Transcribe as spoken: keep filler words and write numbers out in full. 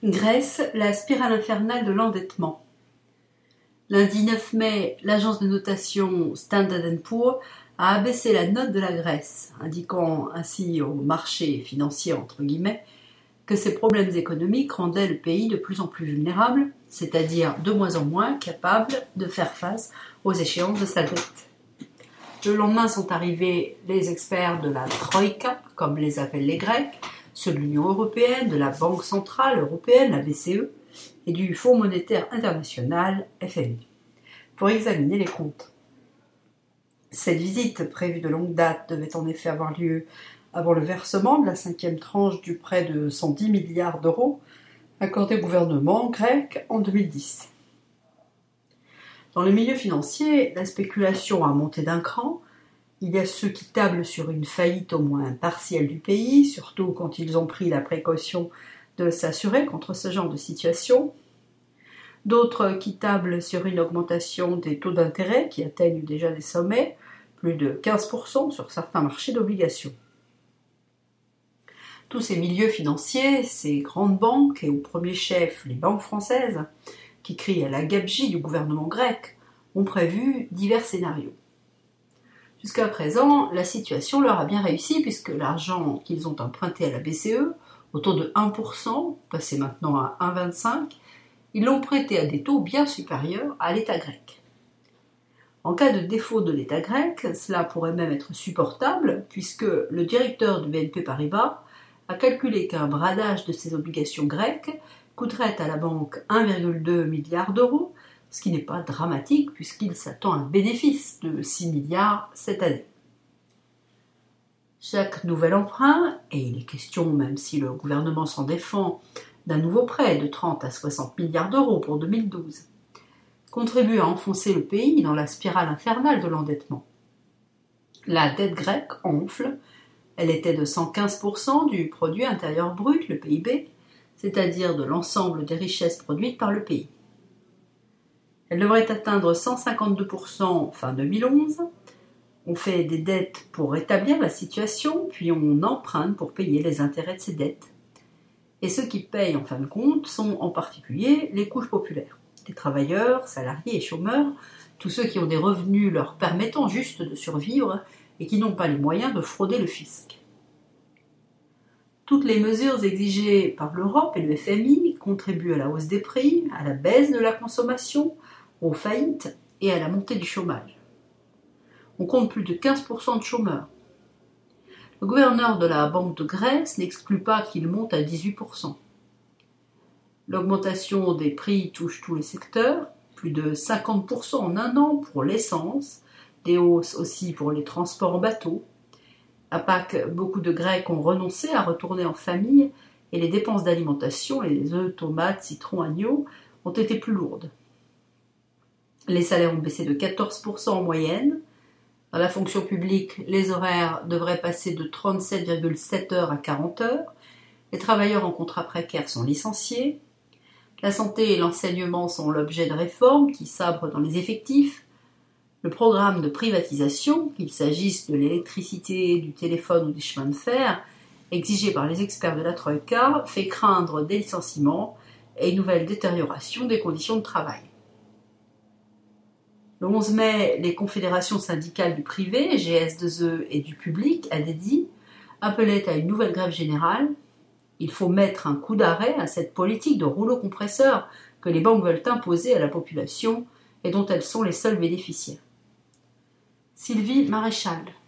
Grèce, la spirale infernale de l'endettement. Lundi neuf mai, l'agence de notation Standard and Poor's a abaissé la note de la Grèce, indiquant ainsi au marché financier entre guillemets que ses problèmes économiques rendaient le pays de plus en plus vulnérable, c'est-à-dire de moins en moins capable de faire face aux échéances de sa dette. Le lendemain sont arrivés les experts de la Troïka, comme les appellent les Grecs, ceux de l'Union européenne, de la Banque centrale européenne, la B C E, et du Fonds monétaire international, F M I, pour examiner les comptes. Cette visite, prévue de longue date, devait en effet avoir lieu avant le versement de la cinquième tranche du prêt de cent dix milliards d'euros accordé au gouvernement grec en deux mille dix. Dans le milieu financier, la spéculation a monté d'un cran. Il y a ceux qui tablent sur une faillite au moins partielle du pays, surtout quand ils ont pris la précaution de s'assurer contre ce genre de situation. D'autres qui tablent sur une augmentation des taux d'intérêt qui atteignent déjà des sommets, plus de quinze pour cent sur certains marchés d'obligations. Tous ces milieux financiers, ces grandes banques, et au premier chef les banques françaises, qui crient à la gabegie du gouvernement grec, ont prévu divers scénarios. Jusqu'à présent, la situation leur a bien réussi puisque l'argent qu'ils ont emprunté à la B C E, au taux de un pour cent, passé maintenant à un virgule vingt-cinq, ils l'ont prêté à des taux bien supérieurs à l'État grec. En cas de défaut de l'État grec, cela pourrait même être supportable puisque le directeur de B N P Paribas a calculé qu'un bradage de ses obligations grecques coûterait à la banque un virgule deux milliard d'euros, ce qui n'est pas dramatique puisqu'il s'attend à un bénéfice de six milliards cette année. Chaque nouvel emprunt, et il est question, même si le gouvernement s'en défend, d'un nouveau prêt de trente à soixante milliards d'euros pour deux mille douze, contribue à enfoncer le pays dans la spirale infernale de l'endettement. La dette grecque enfle, elle était de cent quinze pour cent du produit intérieur brut, le P I B, c'est-à-dire de l'ensemble des richesses produites par le pays. Elle devrait atteindre cent cinquante-deux pour cent fin deux mille onze. On fait des dettes pour rétablir la situation, puis on emprunte pour payer les intérêts de ces dettes. Et ceux qui payent en fin de compte sont en particulier les couches populaires, les travailleurs, salariés et chômeurs, tous ceux qui ont des revenus leur permettant juste de survivre et qui n'ont pas les moyens de frauder le fisc. Toutes les mesures exigées par l'Europe et le F M I contribuent à la hausse des prix, à la baisse de la consommation, aux faillites et à la montée du chômage. On compte plus de quinze pour cent de chômeurs. Le gouverneur de la Banque de Grèce n'exclut pas qu'il monte à dix-huit pour cent. L'augmentation des prix touche tous les secteurs, plus de cinquante pour cent en un an pour l'essence, des hausses aussi pour les transports en bateau. À Pâques, beaucoup de Grecs ont renoncé à retourner en famille et les dépenses d'alimentation, les œufs, tomates, citrons, agneaux, ont été plus lourdes. Les salaires ont baissé de quatorze pour cent en moyenne. Dans la fonction publique, les horaires devraient passer de trente-sept virgule sept heures à quarante heures. Les travailleurs en contrat précaire sont licenciés. La santé et l'enseignement sont l'objet de réformes qui sabrent dans les effectifs. Le programme de privatisation, qu'il s'agisse de l'électricité, du téléphone ou des chemins de fer, exigé par les experts de la Troïka, fait craindre des licenciements et une nouvelle détérioration des conditions de travail. Le onze mai, les confédérations syndicales du privé, G S deux E et du public, A D D I, appelaient à une nouvelle grève générale. Il faut mettre un coup d'arrêt à cette politique de rouleau compresseur que les banques veulent imposer à la population et dont elles sont les seules bénéficiaires. Sylvie Maréchal.